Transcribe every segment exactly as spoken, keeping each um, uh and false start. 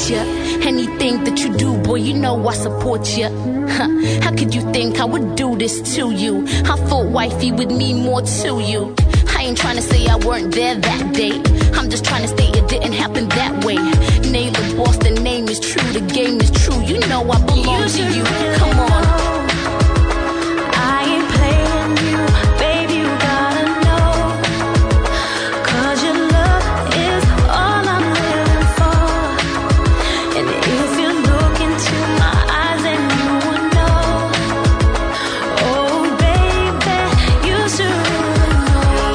ya. Anything that you do, boy, you know I support ya. Huh. How could you think I would do this to you? I thought wifey would mean more to you. I ain't trying to say I weren't there that day. I'm just trying to state it didn't happen that way. Nail the boss, the name is true, the game is true. You know I belong you to you. Come on. I ain't playing you, baby, you gotta know. Cause your love is all I'm living for. And if you look into my eyes, then you would know. Oh, baby, you should really know.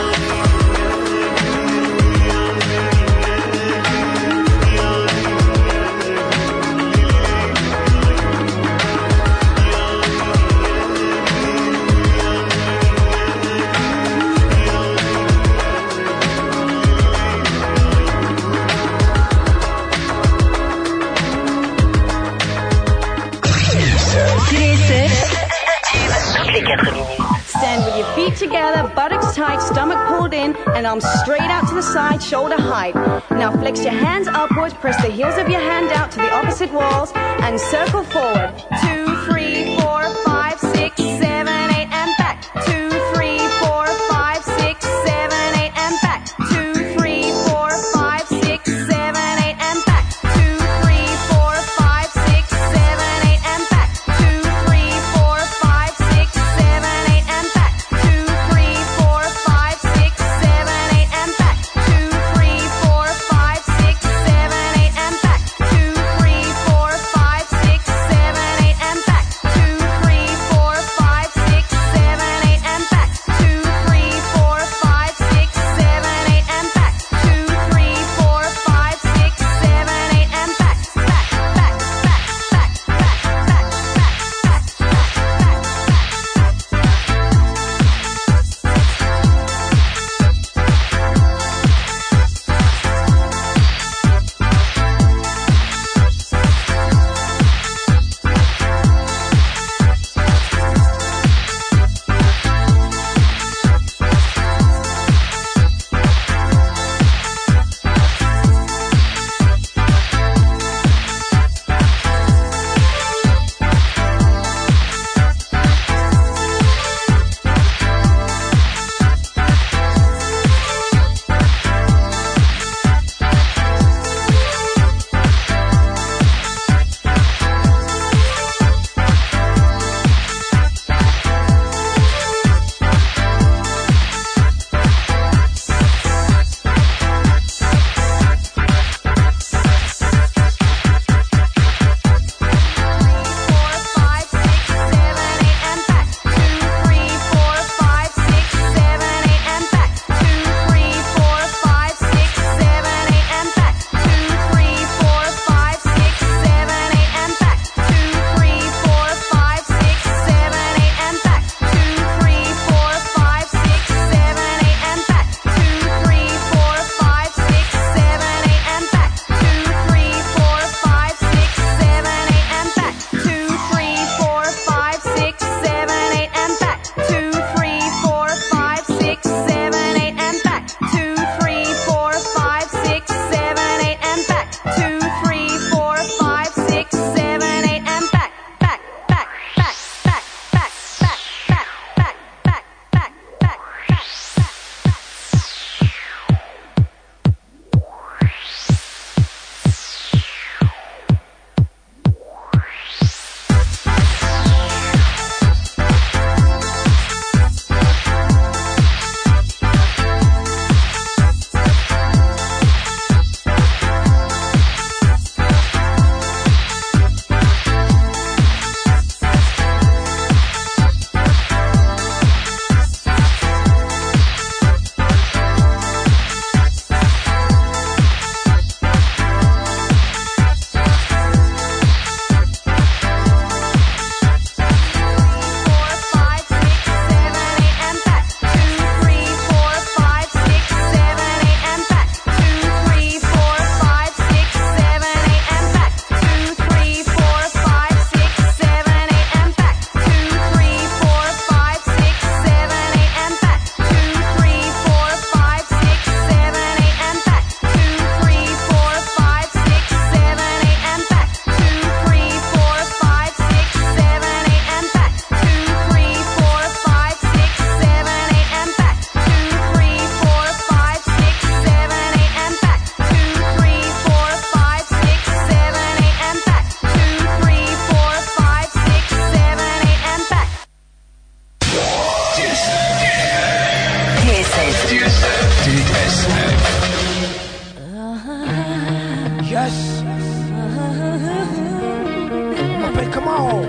Stand with your feet together, buttocks tight, stomach pulled in, and arms straight out to the side, shoulder height. Now flex your hands upwards, press the heels of your hand out to the opposite walls, and circle forward. Two, three, four, five, six, seven, eight, and back. Two, three, four, five, six, seven, eight, and back. Two, three, four, five, six, seven, eight, and back. Two, three, four, five, six, seven, eight, and back. Two, three, four, five, six, seven, eight, and back. Two, three, four, five, six, seven, eight, and back. Two, three, four, five, six, seven, eight, and back. Two, three, four, five, six, seven, eight, and Yes. On m'appelle comment?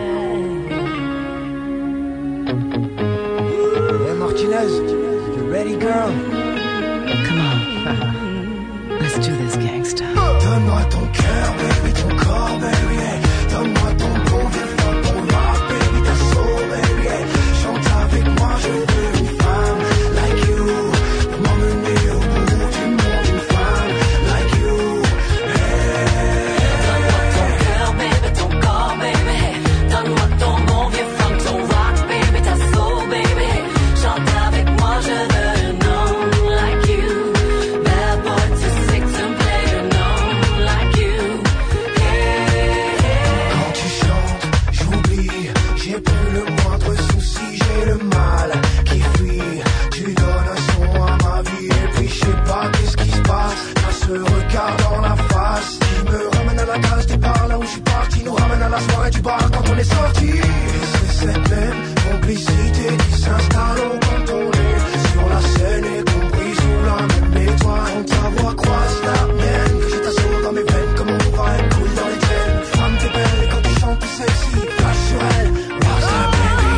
Hey Martinez, you ready girl? Come on. Let's do this, gangsta. Donne-moi ton cœur, baby, ton corps, baby. Hey. Donne-moi ton bon vieux fun, ton rock, baby, ta soul, baby. Hey. Chante avec moi, je veux une femme like you. Pour m'emmener au bout du monde, une femme like you. Hey. Donne-moi ton cœur, baby, ton corps, baby. Hey. Donne-moi ton bon vieux funk, ton rock, baby, ta soul, baby. Hey. Chante avec moi, je veux un homme like you. Bad boy to six and play an homme like you. Hey, hey. Quand tu chantes, j'oublie, j'ai plus le moindre souci, j'ai le mal qui fuit. Tu donnes un son à ma vie et puis je sais pas qu'est-ce qui se passe. T'as ce regard dans la face qui me ramène à la case départ, là où je suis parti, nous ramène à la soirée du bar quand on est sorti. Et c'est cette même complicité qui s'installe au quand on est sur la scène et compris sous la même étoile. Quand ta voix croise la mienne, que je t'assure dans mes veines comme on va être cool dans les traînes. Femme t'es belle et quand tu chantes t'es sexy, flash sur elle, what's up baby.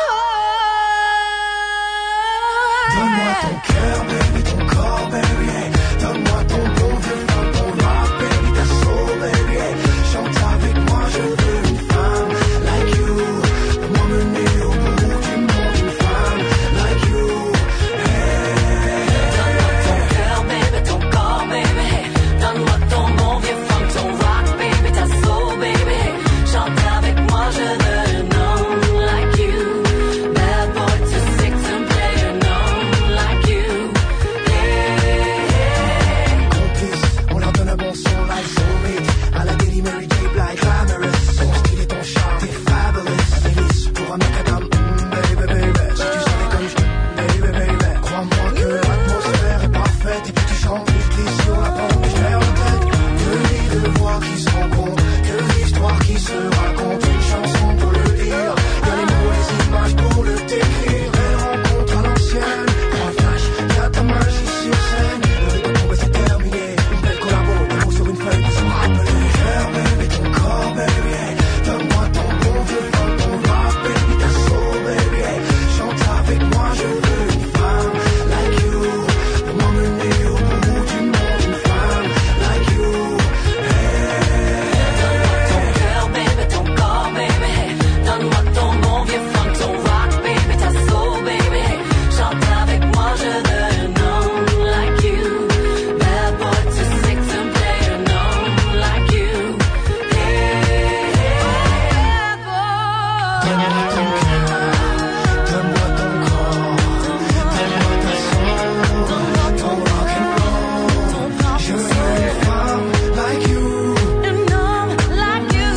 Donne-moi ton cœur baby, ton corps baby, hey. Donne-moi ton bon vieux fun, ton rock baby, ta soul baby, hey. Chante avec moi, je veux une femme like you. Pour m'emmener au bout du monde, une femme like you. Hey. Donne-moi ton cœur, baby, ton corps, baby. Hey. Donne-moi ton bon vieux funk, ton rock, baby, ta soul, baby. Hey. Chante avec moi, je veux un homme like you. Bad boy to six and play an homme like you. Hey, hey. Complice, on leur donne un bon son like Soulmate. À la Daily Mary J. Blige, glamorous. Ton style et ton charme, t'es fabulous. Délice pour un macadam, mm, baby, baby. Si tu savais comme je baby, baby. Crois-moi que l'atmosphère est parfaite. Et puis tu chantes, et je glisse sur la pente, et je perds la tête. Que les deux voix qui se rencontrent, que l'histoire qui se raconte. Une chanson pour le lire, y'a les mots, les images pour le décrire. Belle rencontre à l'ancienne, grand flash, y'a ta magie sur scène. Le rythme tombé, c'est terminé. Une belle collabo, des mots sur une feuille pour se rappeler. Cœur, baby, ton corps, baby, hey. Donne-moi ton bon vieux fun, ton rock, baby, ta soul, baby, hey. Chante avec moi, je veux une femme like you. Pour m'emmener au bout du monde, une femme like you. Donne-moi ton cœur, baby, ton corps, baby. Hey. Donne-moi ton bon vieux funk, ton rock, baby, ta soul, baby. Hey. Chante avec moi, je veux un homme like you. Bad boy to six and play an homme like you. Hey, hey. Donne-moi ton cœur, donne-moi ton corps, donne-moi ta soul, ton rock and roll. Je veux une femme like you. An homme like you.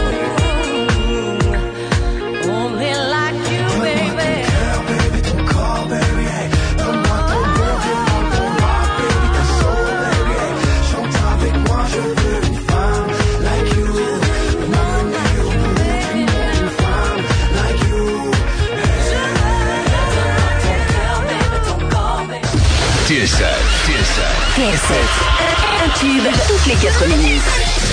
Only like you, baby. Cœur, baby, ton corps, baby, hey. Donne-moi ton bon vieux fun, ton rock, baby, ta soul, baby, hey. Chante avec moi, je veux une femme like you. Pour m'emmener au bout du monde, une femme like you. T S A, T S A. T S F, un tube toutes les quatre minutes.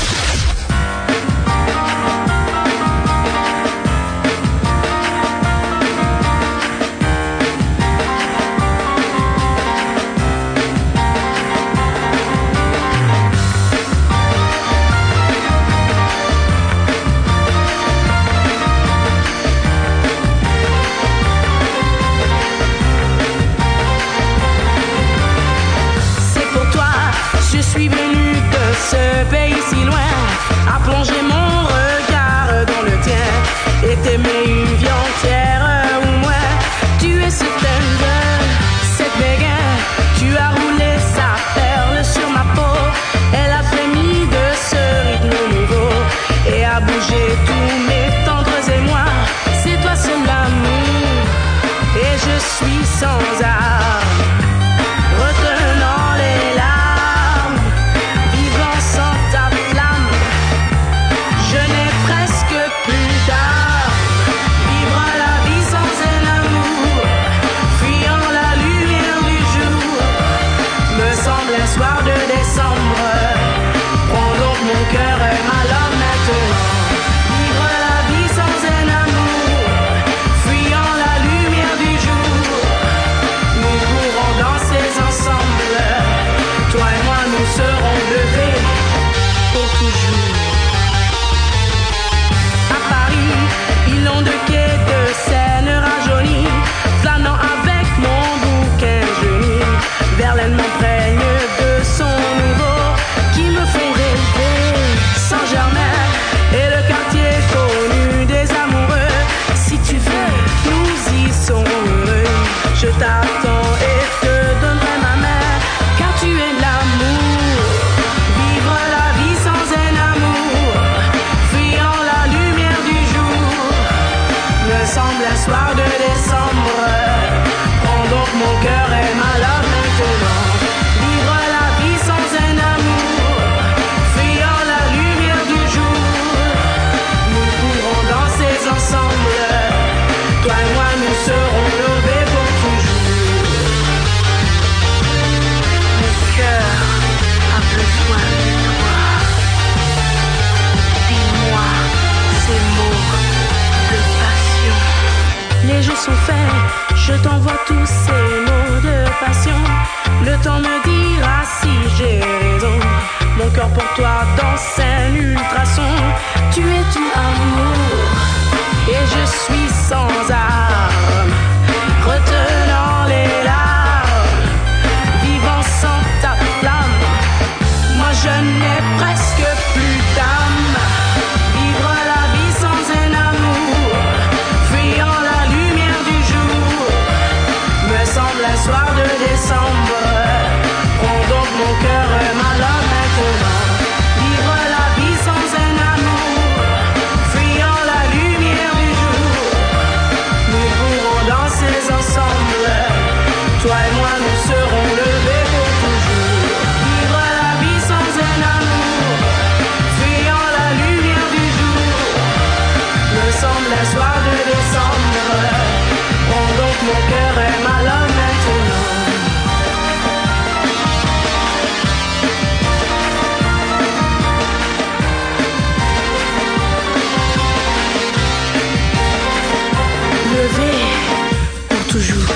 C'est pour toi, je suis venu de ce pays si loin, à plonger mon regard dans le tien et t'aimer une vie entière ou moins. Tu es certaine de cette béguin, tu as roulé sa perle sur ma peau, elle a frémi de ce rythme nouveau et a bougé tous mes tendres émois. C'est toi seul l'amour et je suis sans armes, retenant les larmes, vivant sans ta flamme. Je n'ai presque plus d'âme, vivre la vie sans un amour, fuyant la lumière du jour, me semble un soir de décembre, prendre Je t'envoie tous ces mots de passion. Le temps me dira si j'ai raison. Mon cœur pour toi danse un ultrason. Tu es tout amour et je suis sans armes, retenant les larmes, vivant sans ta flamme. Moi je n'ai presque plus d'âme. Vivre la vie sans un amour, fuyant la lumière du jour, me semble un soir de décembre. Prends donc mon cœur et ma langue maintenant. Vivre la vie sans un amour, fuyant la lumière du jour, nous pourrons danser ensemble. Toi et moi nous serons levés pour toujours. Vivre la vie sans un amour, fuyant la lumière du jour, me semble un soir de décembre. Prends donc mon cœur et ma langue maintenant. Levé pour toujours.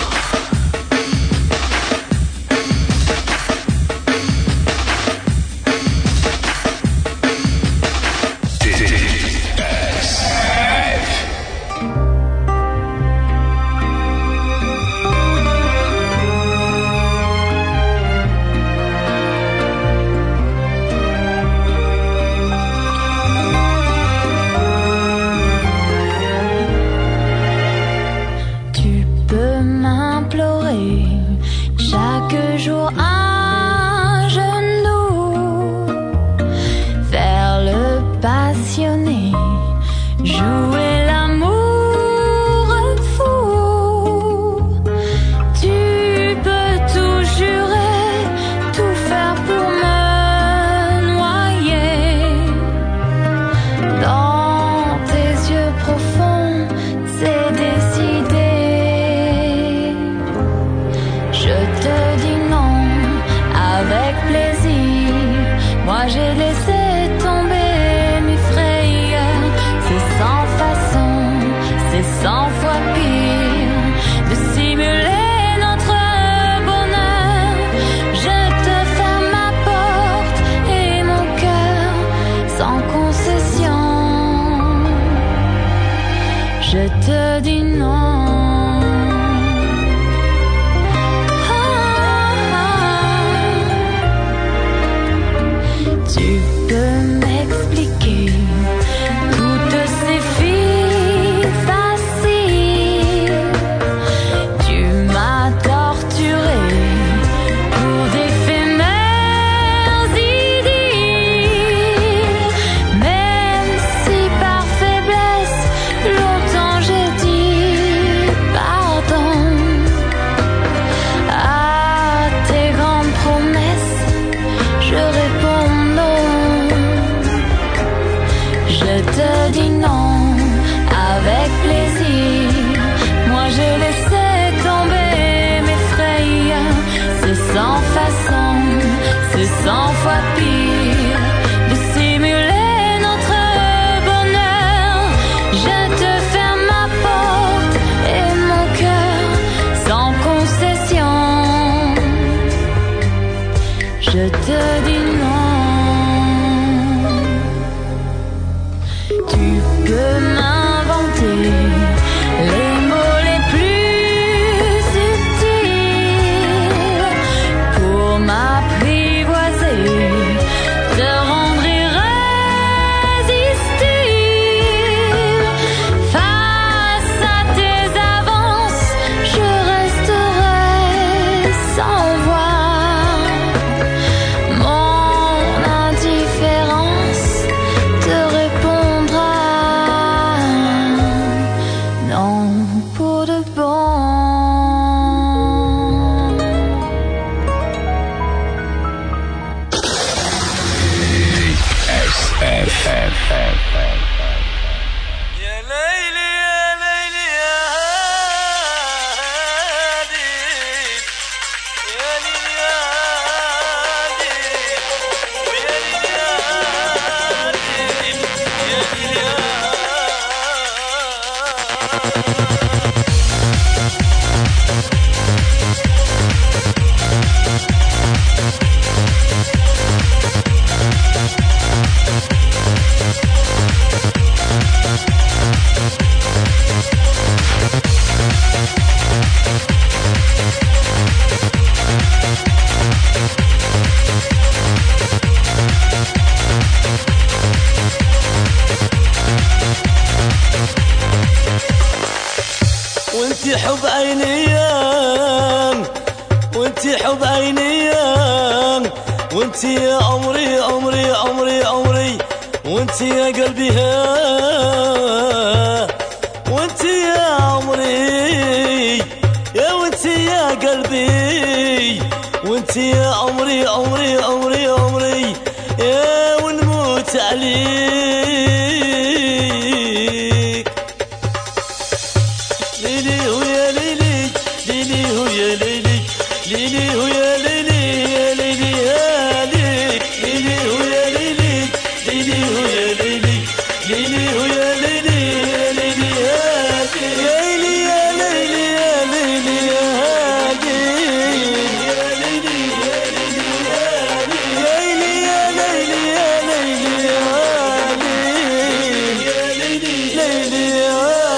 Tu peux m'implorer chaque jour à genoux, faire le passionné, jouer l'amour fou. Tu peux tout jurer, tout faire pour me noyer. Dans tes yeux profonds, c'est décidé. Je te dis non avec plaisir. Moi j'ai laissé tomber mes frayeurs. C'est sans façon, c'est cent fois pire de simuler notre bonheur. Je te ferme ma porte et mon cœur sans concession. Je te dis non. Tu peux m'expliquer toutes ces filles faciles. Tu m'as torturé pour d'éphémères idylles. Même si par faiblesse, longtemps j'ai dit pardon à tes grandes promesses. Je réponds non. Je te dis non avec plaisir. Moi j'ai laissé tomber mes frayeurs. C'est sans façon, c'est cent fois pire de simuler notre bonheur. Je te ferme ma porte et mon cœur sans concession. Je te dis non. Tu peux m'inventer les mots les plus subtils pour m'apprivoiser, te rendre irrésistible. Face à tes avances, je resterai sans voix. Mon indifférence te répondra non pour de bon. يا ليلي يا ليلي يا هادي يا ليلي يا هادي ويا ليلي يا هادي يا ليلي يا هادي وانتي يا عمري عمري عمري عمري وانتي يا قلبي ها وانتي يا عمري يا وانتي يا قلبي وانتي يا عمري عمري عمري عمري يا ونموت عليك ليلي ويا ليلي ليلي ويا ليلي ليلي ويا ليلي يا ليلي يا ليلي ليلي ويا ليلي ليلي ويا ليلي ليلي ويا ليلي يا ليلي يا ليلي يا ليلي يا ليلي يا ليلي يا ليلي يا ليلي يا ليلي يا ليلي يا ليلي يا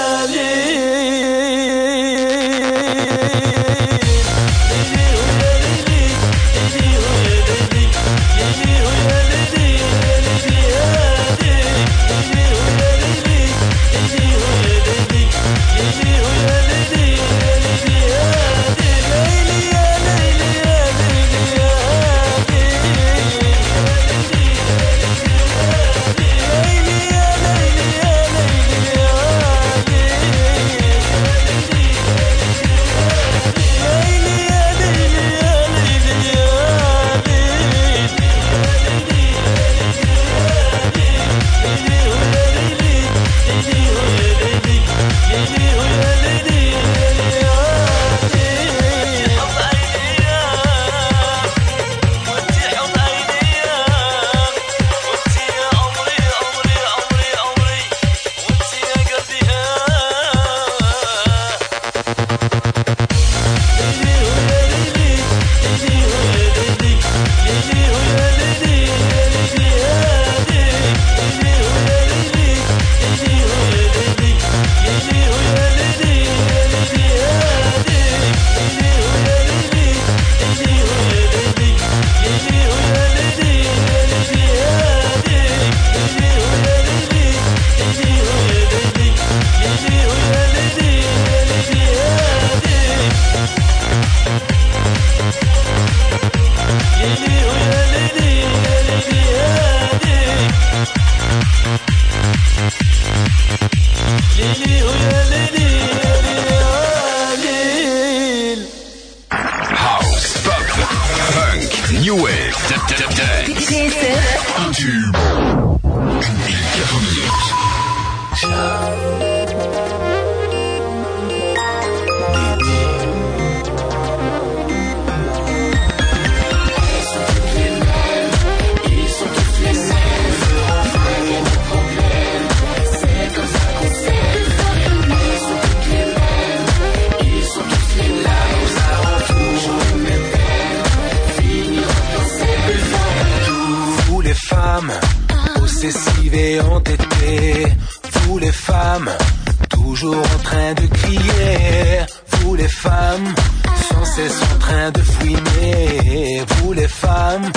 Possessives et entêtées, vous les femmes, toujours en train de crier, vous les femmes, sans cesse en train de fouiner, vous les femmes,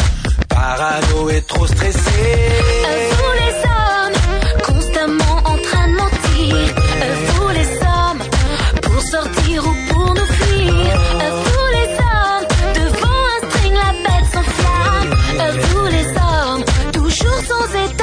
parano et trop stressées. Vous les hommes, constamment en train de mentir, vous les hommes, pour sortir ou pour nous fuir, vous les hommes, devant un string la bête s'enflamme, vous les hommes, toujours sans état.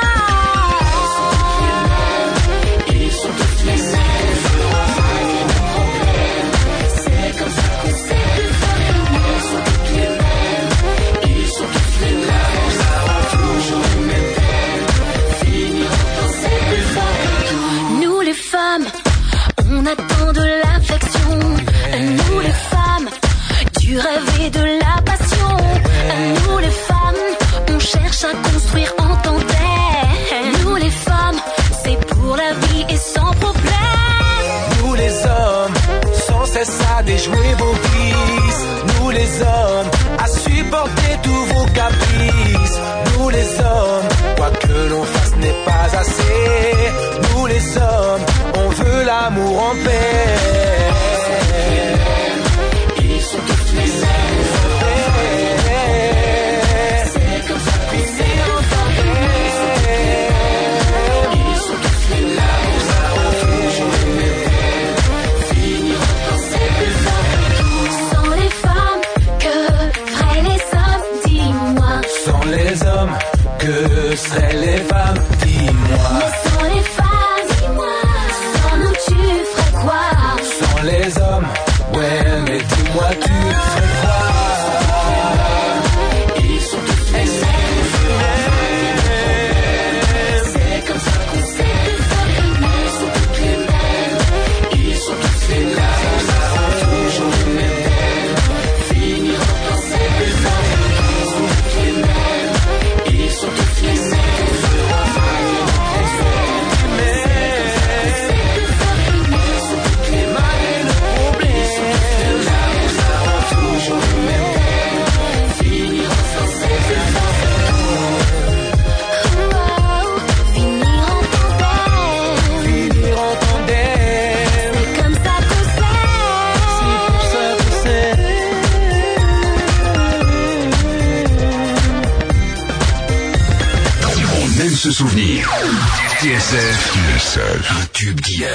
On attend de l'affection, nous les femmes, du rêve et de la passion. Nous les femmes, on cherche à construire en tandem. que seraient les femmes, dis-moi. Mais sans les femmes, dis-moi, sans nous tu ferais quoi? Sans les hommes, ouais, mais dis-moi tu ferais quoi? Ils sont tous les mêmes. C'est comme ça qu'on sait que ça rime. Ils sont tous les mêmes. Ils sont tous les mêmes. Toujours les mêmes. Finir en pensée des hommes. Ils sont tous les mêmes. Ils sont tous les mêmes. Se souvenir. T S F, T S F, un tube d'hier.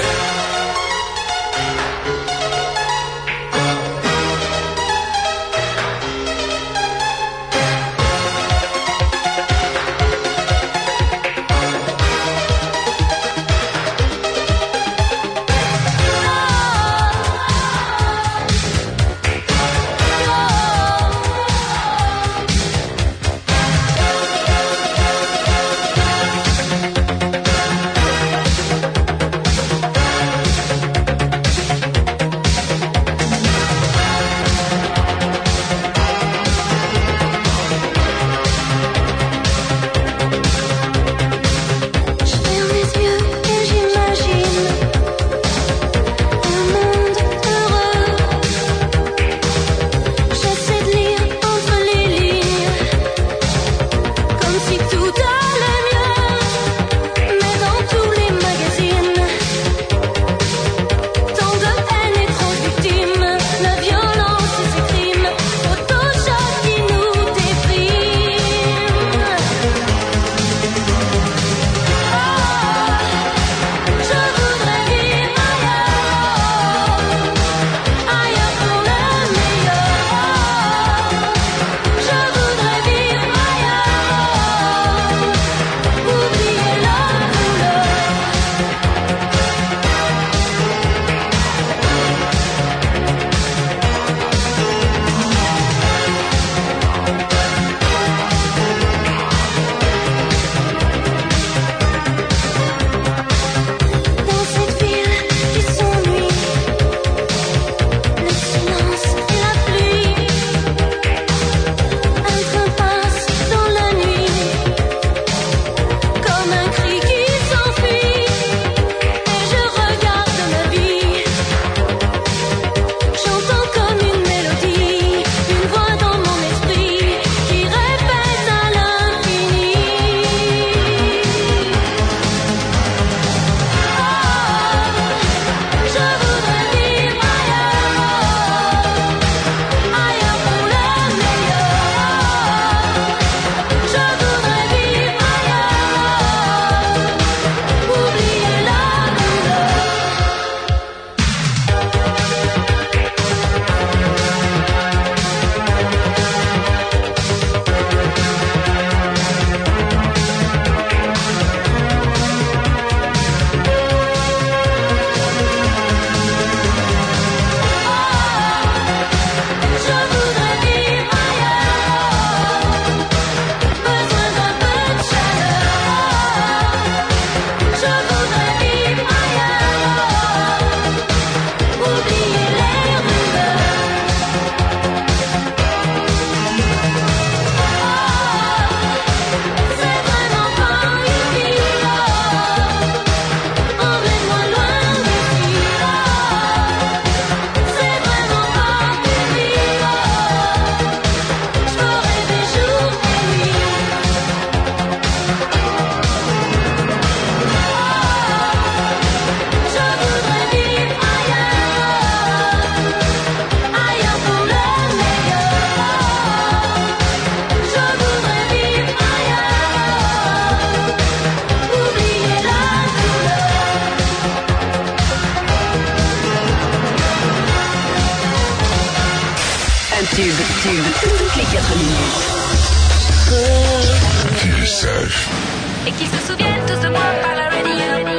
Tube, tube, toutes les quatre minutes. S F. Et qu'ils se souviennent tous de moi par la radio.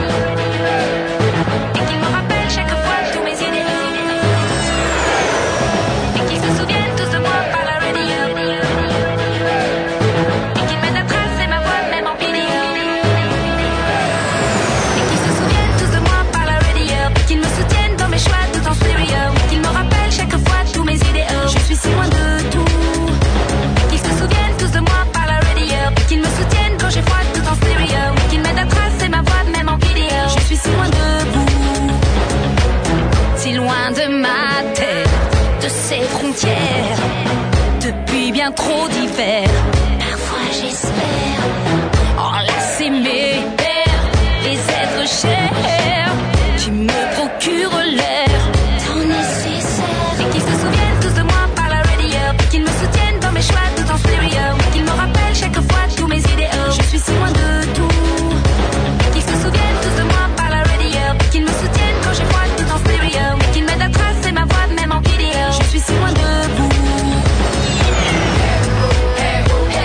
Et qu'ils me rappellent chaque fois tous mes idéaux. Et qu'ils se souviennent tous de moi par la radio. Et qu'ils mettent à tracer ma voix même en vidéo. Et qu'ils se souviennent tous de moi par la radio. Et qu'ils me soutiennent dans mes choix tout en stéréo. Et qu'ils me rappellent chaque fois tous mes idéaux. Je suis si loin de tout. Et qu'ils se souviennent tous de moi par la radio. Et qu'ils me soutiennent quand j'ai froid tout en stéréo. Et qu'ils m'aident à tracer ma voix même en vidéo. Je suis si loin de vous, si loin de ma tête, de ses frontières, depuis bien trop d'hiver. Parfois j'espère enlacer mes pères, les êtres chers qui me procurent l'air tant nécessaire. Et qu'ils se souviennent tous de moi par la radio. Et qu'ils me soutiennent dans mes choix tout en stéréo. Et qu'ils me rappellent chaque fois tous mes idéaux. Je suis si loin de tout. Et qu'ils se souviennent tous de moi par la radio. Et qu'ils me soutiennent quand j'ai froid tout en stéréo. Et qu'ils m'aident à tracer ma voix même en vidéo. Je suis si loin de vous.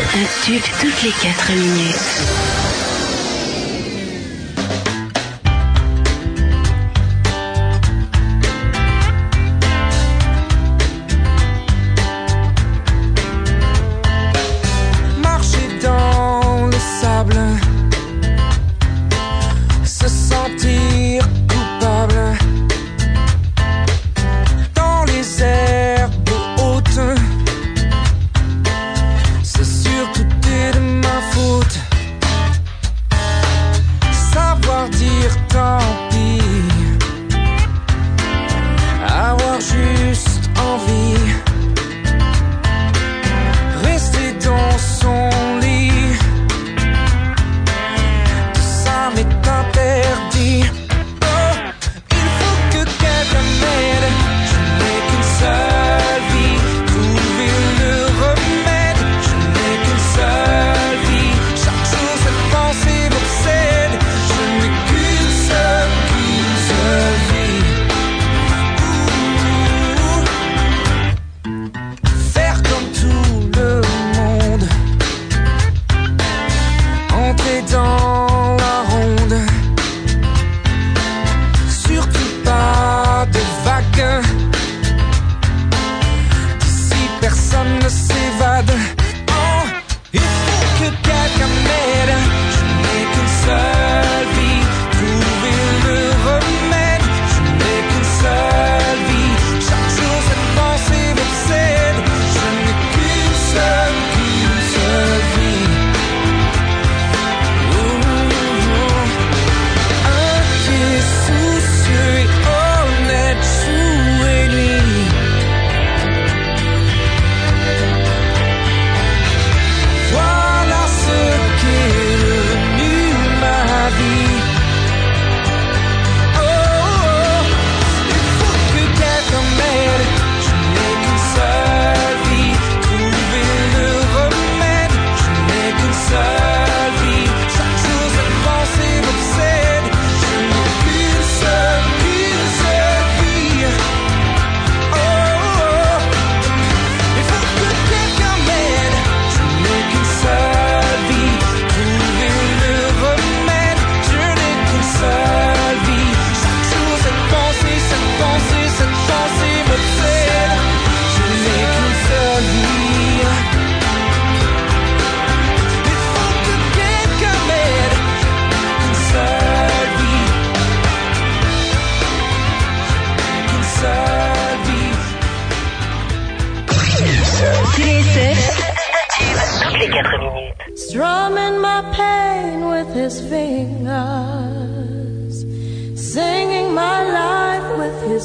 Un tube toutes les quatre minutes. Marcher dans le sable, se sentir coupable dans les herbes hautes. C'est sûr tout est de ma faute. Savoir dire tant pis, avoir juste envie, rester dans son lit, tout ça m'est interdit. Oh, il faut que quelqu'un m'aide, je n'ai qu'une seule vie, trouver le remède, je n'ai qu'une seule vie, chaque jour cette pensée m'obsède, je n'ai qu'une seule, qu'une seule vie. Ouh. Faire comme tout le monde, entrer dans la ronde, surtout pas de vagues, d'ici personne ne s'évade. Oh, il faut que quelqu'un m'aide, je n'ai qu'une seule vie, trouver le remède, je n'ai qu'une seule vie, chaque jour cette pensée m'obsède, je n'ai qu'une seule, qu'une seule vie. Un pied soucieux et honnête, jour et nuit. Voilà ce qu'est devenu ma vie. Oh, oh, il faut que quelqu'un m'aide, je n'ai qu'une seule vie, trouver le remède, je n'ai qu'une seule vie, chaque jour cette pensée m'obsède, je n'ai qu'une seule, qu'une seule vie. Oh, oh, il faut que quelqu'un m'aide, je n'ai qu'une seule vie, trouver le remède, je n'ai qu'une seule vie, chaque jour cette pensée, cette pensée, cette pensée m'obsède, je n'ai qu'une seule vie. Il faut que quelqu'un m'aide, une seule vie, une seule vie. T S F, toutes les quatre minutes. Strumming my pain with his fingers, singing my life with his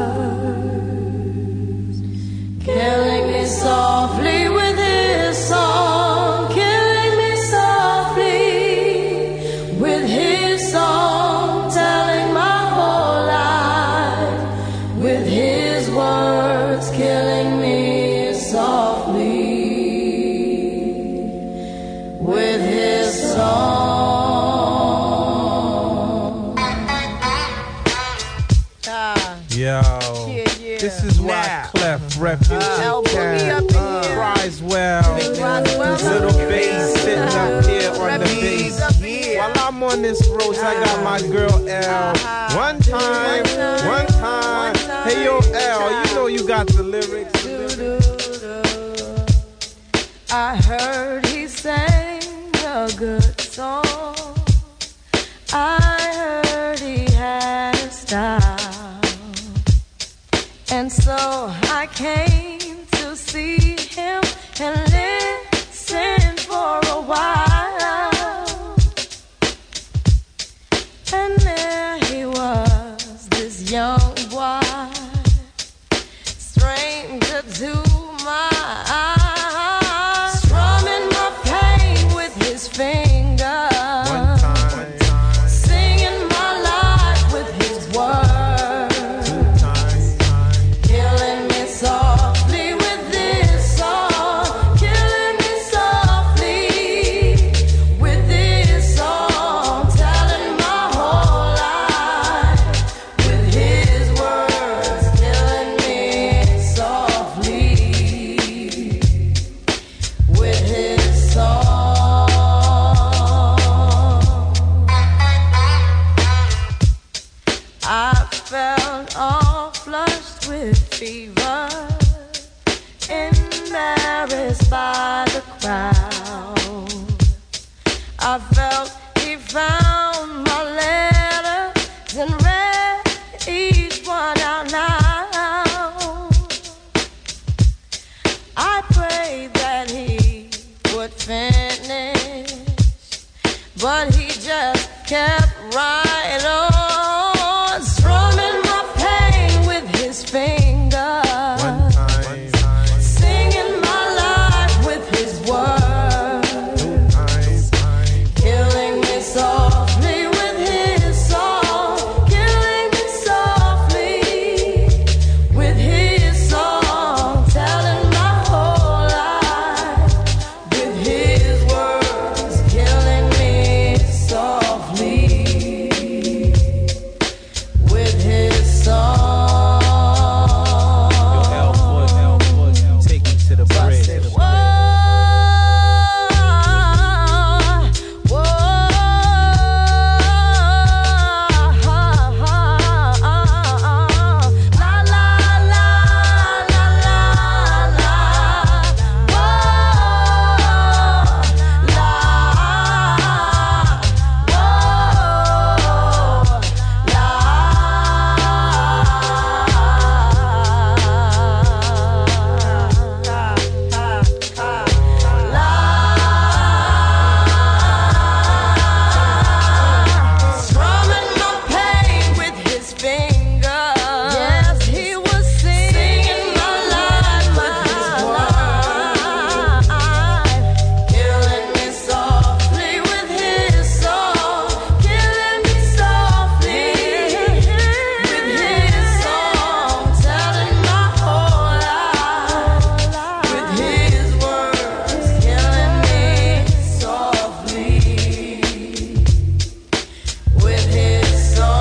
words, killing me softly with his song, killing me softly with his song, telling my whole life with his words, killing me softly with his song. Yo, this is why Clef, Refuge, Uh, Cat, Cries Well, Little Bass sitting up here on the bass. While I'm on this road, I got my girl L. One time, one time. Hey yo, L, you know you got the lyrics. I heard he sang a good song. I heard he had a style. And so I came to see him and listen for a while. And there he was, this young boy, stranger to my eyes, strumming my pain with his fingers, One time, singing my life with his words, two times, killing me softly with this song, killing me softly with this song, telling my whole life with his but he just kept right on, strumming my pain with his fingers, singing my life with his words, killing me softly with his song, killing me softly with his song, telling my whole life with his words, killing me softly with his song. Yo, L Book, L Book, take me to the bridge. Whoa, whoa, la la la la la la, whoa, la, strumming my pain with his fingers. Yes, he was singing my life with his words, killing me softly with his song, killing me softly with his song, telling my whole life with his words, killing me softly with his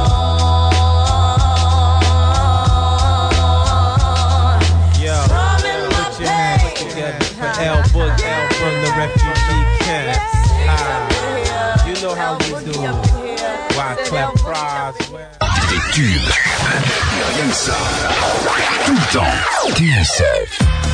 song. Yo, Strumming my put your hands together for L Book from the refugee camps. Ah, you know how we do. Why clap fries? Des tubes. Rien que ça. Tout le temps. T S F.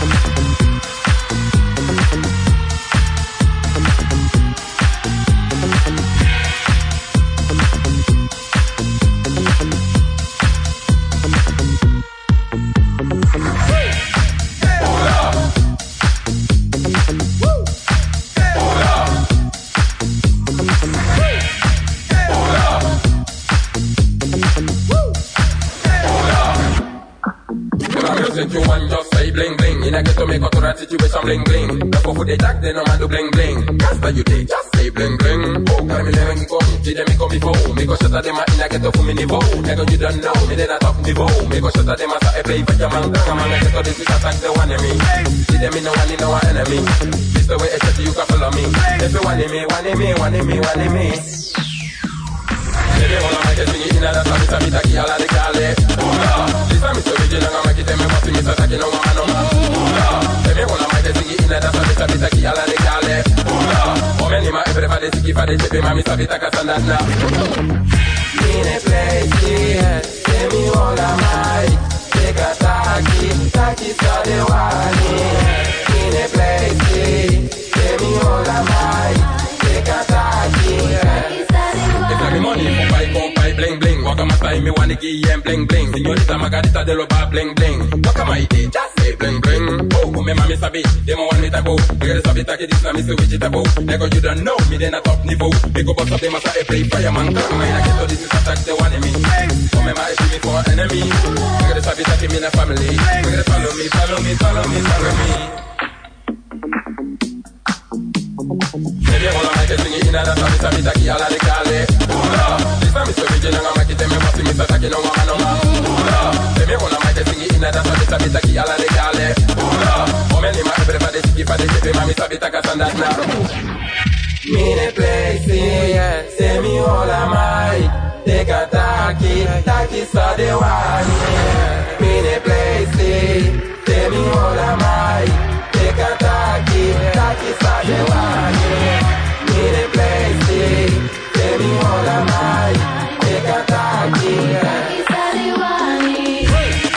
Music you want just say bling bling. In a get to make a total situation bling bling. The for the tag, they no man do bling bling. Cause you did just say bling bling. Oh, can me let me go. Did me come before. Me go shut them in a get to for me niveau. Nigga you don't know me then a top niveau. Me go shut them as a play for your man. Come on, get to this is attack the one enemy. See them in no one in no one enemy. This the way it's you can follow me. If you want me, want me, want me, want me. Baby, wanna make it sing it in a dance, I'm Mister Mita Ki ala de Kale. This is Mister Original, I'm make it tell me what's Mister Taki no man no man. Baby, wanna make it sing it in a dance, I'm Mister Mita Ki ala de Kale. Oh, many ma everybody sing it for the chippy, ma Mister Mita Ka Sandana. In a place here, say me all I might. Take a taki, taki sa de wani. In a place here, say me all I might. Take a taki. Me money, compay, compay, bling bling. Waka masay, me wani kiyen bling bling. Señorita Margarita de lo ba bling bling. Waka maite, just say bling bling. Oh, me mami sabi, demo want me tabo. Nigga sabi taki this na me say which it tabo. Nigga you don't know me then a top niveau. Me go bust up them as a play fireman. Come on, I get to this is attack the one me. So me ma issue me for enemy. Nigga sabi taki me na family. Nigga follow me, follow me, follow me, follow me. Baby, wanna make it sing it in a dance, Mister Mita Ki ala de Kale. This time Mister Original, I'm make it tell me what's Mister Taki no man no man. Baby, wanna make it sing it in a dance, Mister Mita Ki ala de Kale. Oh, many ma everybody sing it for the chippy, ma Mister Mita Ka Sandana. Mine place here, say me all I might. Take a taki, taki sa de wani. Mine place here, say me all I might. Take a taki, taki sa de wani. Mine place here, say me all I might. Take a taki, taki sa de wani.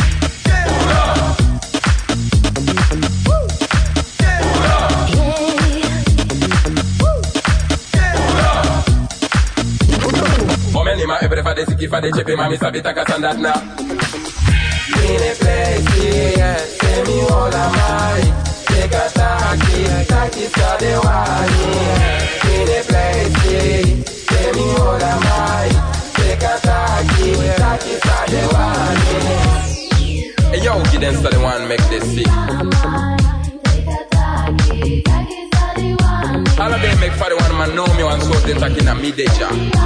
Everybody sick for the chippy, mommy sabi taka sandana. In a place here, say me all I might. Take a taki, taki sa de wani. in a place. Tell me what am I? Take a taki, taki for the one. Hey yo, give them to the one, make this sick. All of them make for the one man know me and so they talking at me deja.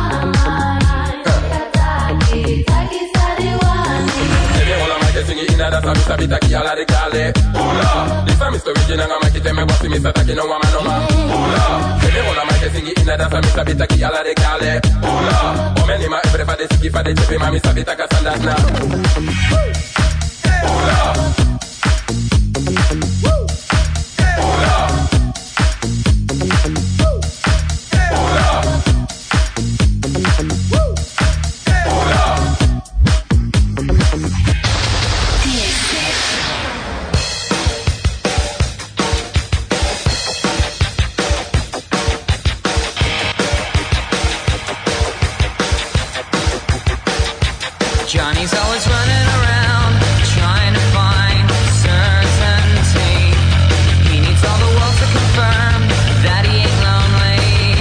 Singing in that I'm Mister Bitaki all of the galley. Ooh, this is Mister Original and Mikey tell me what's Mister Taki no woman no man. Ooh, tell me all of my singing in that I'm Mister Bitaki all of the galley. Ooh, oh many ma everybody singing for the chippy ma Mister Bitaka standard now. Johnny's always running around, trying to find certainty. He needs all the world to confirm that he ain't lonely.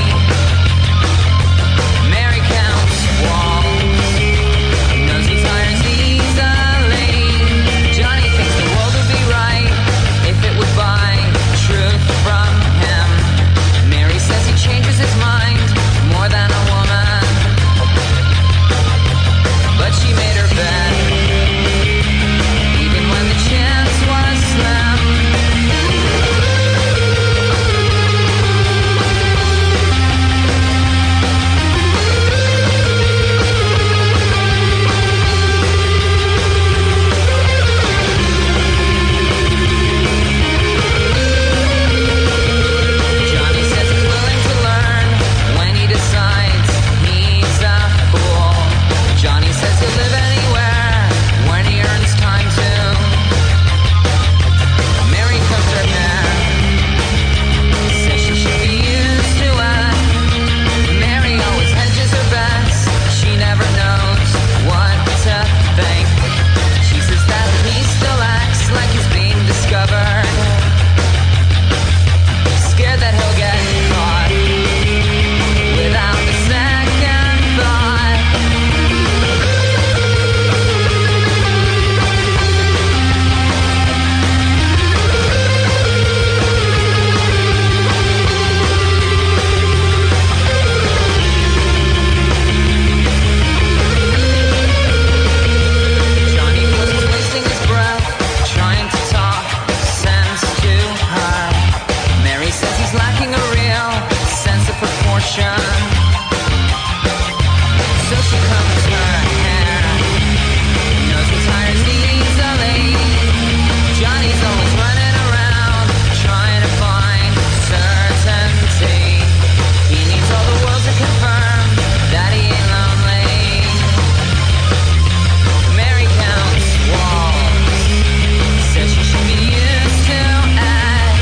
Mary counts walls, knows he tires easily. Johnny thinks the world would be right if it would buy truth from him. Mary says he changes his mind more than a woman. But she made her bed, even when the chance was slim. Johnny says he's willing to learn when he decides he's a fool. Johnny says he'll live anywhere when he earns time to. Mary combs her hair, says she should be used to it. Mary always hedges her bets, she never knows what to think. She says that he still acts like he's being discovered, scared that he'll get caught without a second thought. Johnny feels he's wasting his breath, trying to talk sense to her. Mary says he's lacking a real sense of proportion. So she combs her hair, knows he tires easily. Johnny's always running around, trying to find certainty. He needs all the world to confirm that he ain't lonely. Mary counts walls, says she should be used to it.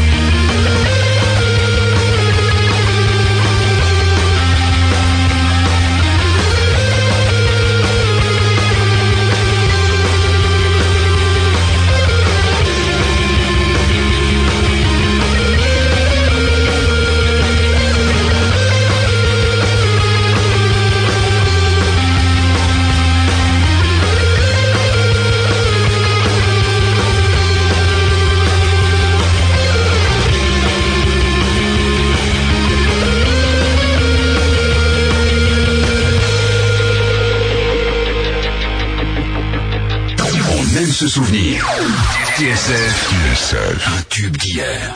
On aime se souvenir. T S F, T S F, un tube d'hier.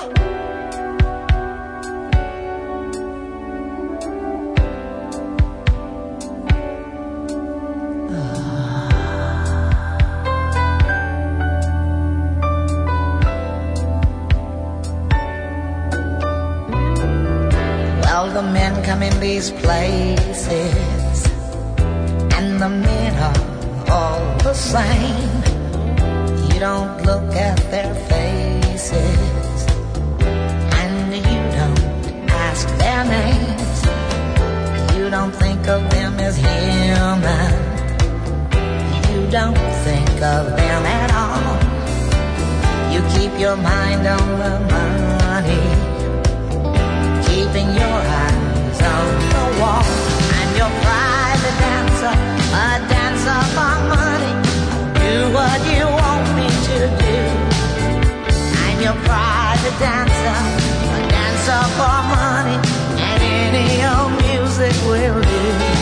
Well, the men come in these places, and the men are all the same. You don't look at their faces, and you don't ask their names. You don't think of them as human. You don't think of them at all. You keep your mind on the money. keeping your eyes on the wall. I'm your private dancer, a dancer for money. Do what you want me to do. I'm your private dancer, a dancer for money, and any old music will do.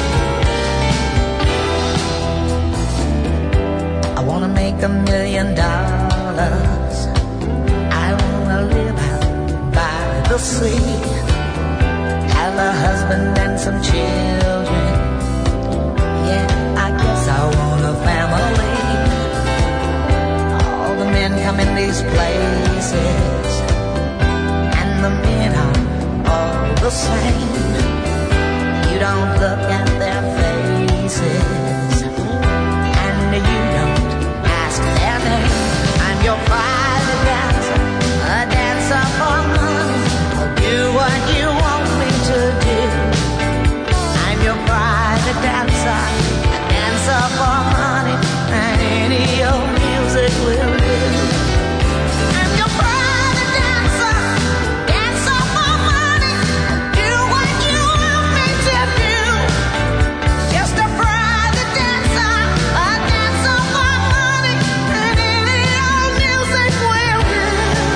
I wanna make a million dollars. I wanna live out by the sea, have a husband and some children. Yeah, I guess I want a family. All the men come in these places, and the men are all the same. You don't look at their faces, and you don't ask their name. I'm your private dancer, a dancer for money. I'll do what you want me to do. I'm your private dancer, a dancer for money, and any old music will do. I'm your private dancer, dancer for money. Do what you want me to do. Just a private dancer, a dancer for money, and any old music will do.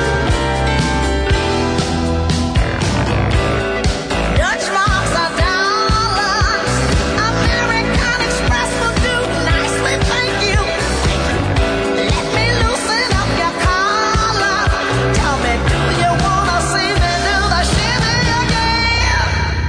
Dutch marks are dollars, American Express will do nicely, thank you. Let me loosen up your collar. Tell me, do you wanna see me do the shimmy again?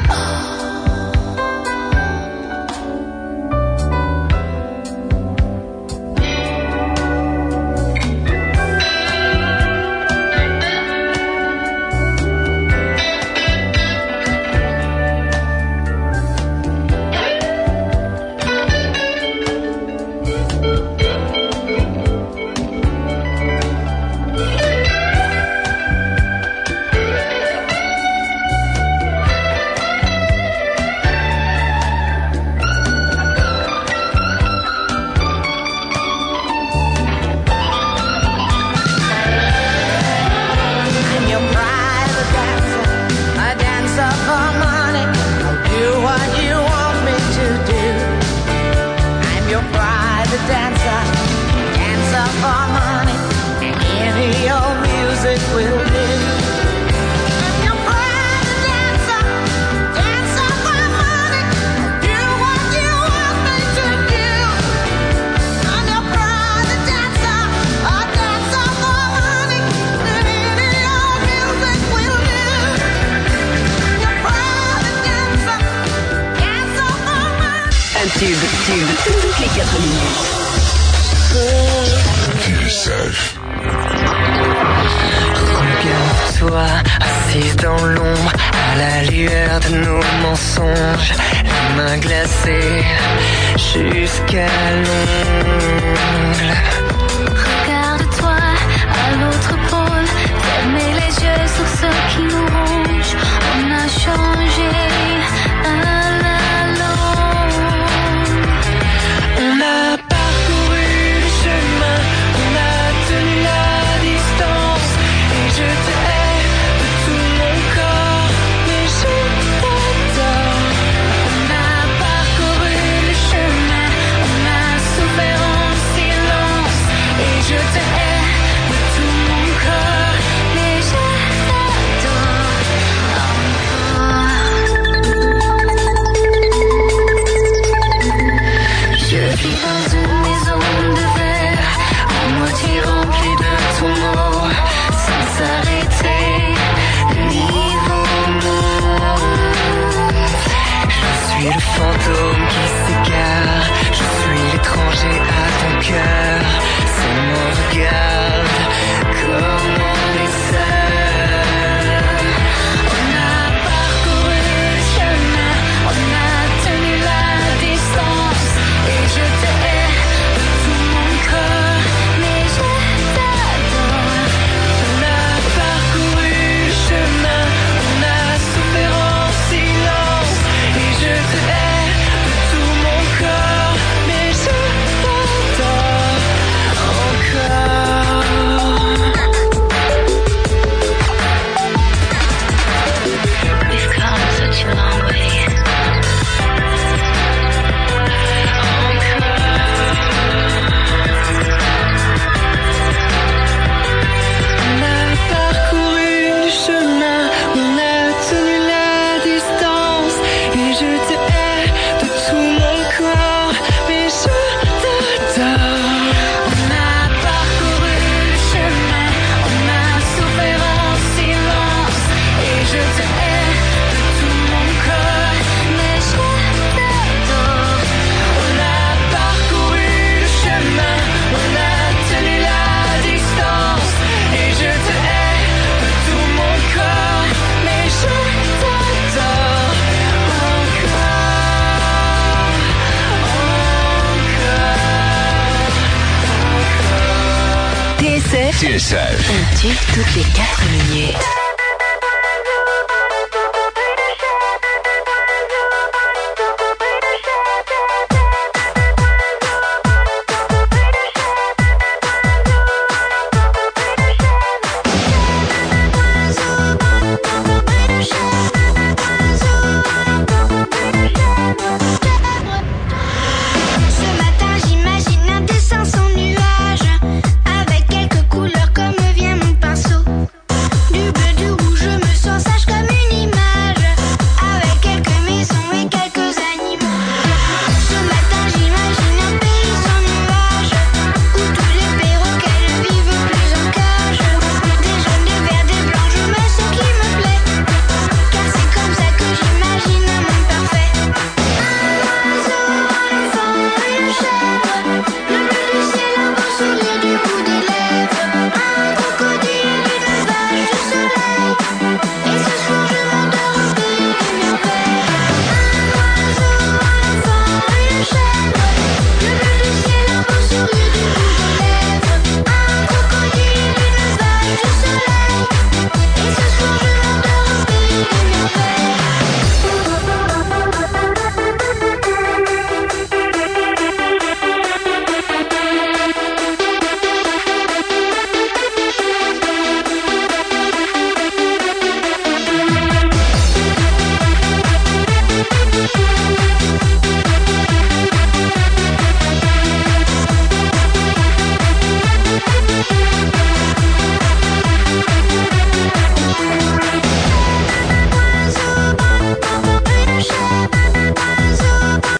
I'm your private dancer, a dancer for money. I'll do what you want me to do. I'm your private dancer, dancer for money, and any old music will do. I'm your private dancer, dancer for money. Do what you want me to do. I'm your private dancer, a dancer for money, and any old music will do. Your private dancer, dancer for money. Un tube, tube, toutes les quatre minutes. Regarde-toi, assise dans l'ombre, à la lueur de nos mensonges, les mains glacées jusqu'à l'ongle. Regarde-toi à l'autre pôle, fermez les yeux sur ce qui nous ronge. On a changé à la longue. On a parcouru le chemin, on a tenu la distance, et je te hais de tout mon corps, mais je t'adore. On a parcouru le chemin, on a souffert en silence, et je te hais de tout mon corps, mais je t'adore encore. Je vis dans une maison de verre, à moitié remplie de tombeaux, sans s'arrêter, niveau monde. Je suis le fantôme qui s'égare, je suis l'étranger à ton cœur. Seulement regarde comme on est seul. On a parcouru le chemin, on a tenu la distance, et je te hais de tout mon corps, mais je t'adore. On a parcouru le chemin, on a souffert en silence, et je te hais de tout mon corps, mais je t'adore encore. T S F. Un tube toutes les quatre minutes.